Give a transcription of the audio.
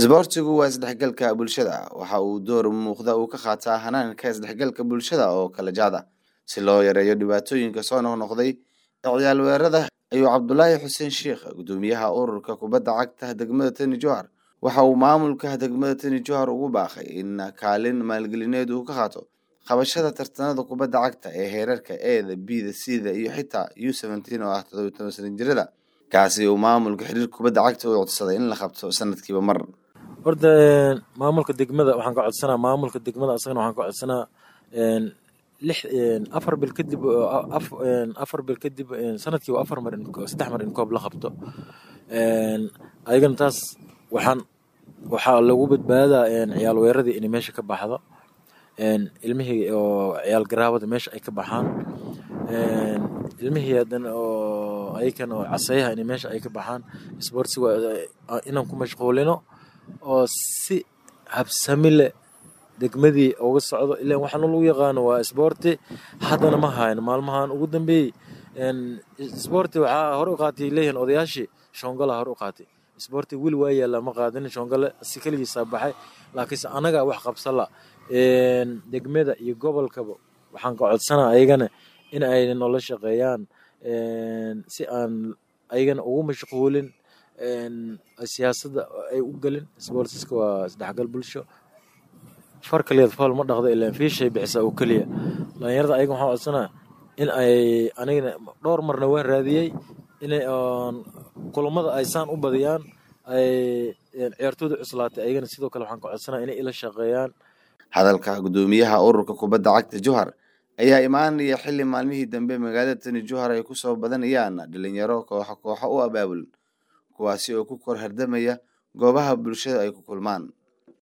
isboortigu waa isdhexgalka bulshada waxa uu door muuqda uu ka qaataa hanaanka isdhexgalka bulshada oo kala jaada si loo yareeyo dhibaatooyinka soo noqnoqday ciyaal weerarada ayuu Cabdullaahi Xuseen Sheekh gudoomiyaha ururka kubadda cagta degmada Tani Jowhar waxa uu maamulka degmada Tani Jowhar ugu baaqay in kaalin maalgelineed uu ka qaato qabashada tartanada kubadda cagta ee heerarka A, B, C iyo xitaa U17 oo ah 17 sano jirada kaasi uu maamulka xiriirka kubadda cagta u codsaday in la qabto sanadkiiba mar. horta maamulka degmada waxaan ka codsanaa maamulka degmada asagana waxaan ka codsanaa afar bil kadib sanadkii waa 4 mar in 3 mar in koob la qabto ayagana taas waxaa lagu badbaadaa ciyaal weeraradii in meesha ka baxdo ilmihii oo ciyaal garaabada meesha ay ka baxaan ilmihii hadan oo ayakan oo casayaha in meesha ay ka baxaan isboortiga inaan ku mashquulino oo si habsami leh degmadii uga socdo ilaa waxaan lagu yaqaan waa isboorti hadana ma hayn maalmahan ugu dambeeyay isboorti waxa hor u qaatay leeyahay odayaashii shongala hor u qaatay isboorti wili waa yaala ma qaadin shongala si kaligiisa baxay laakiin anaga wax qabsala degmada iyo gobolkaba waxaan ka codsanaa ayagana in ay nolol shaqeeyaan si aan ayagana ugu mashquulin siyaasadda ay u galin isboortiska waa isdhexgal bulsho farkaleed faal ma dhaqdo ilaa fiishay bixisa oo kaliya dhalinyarada ayaga waxaan codsanaa in ay anigana dhowr marna waan raadiyay in kulamada ay saan u badiyaan ay ciyaartooyda cuslaatay ayagana sidoo kale waxaan ka codsanaa inay ila shaqeeyaan. hadalka gudoomiyaha ururka kubadda cagta Jowhar ayaa imaanaya xilli maalmihii dambe magaalada Tani Jowhar ay ku soo badanayaan dhalinyaro kooxo u abaabul kuwaasi oo ku kor hardamaya goobaha bulshada ay ku kulmaan.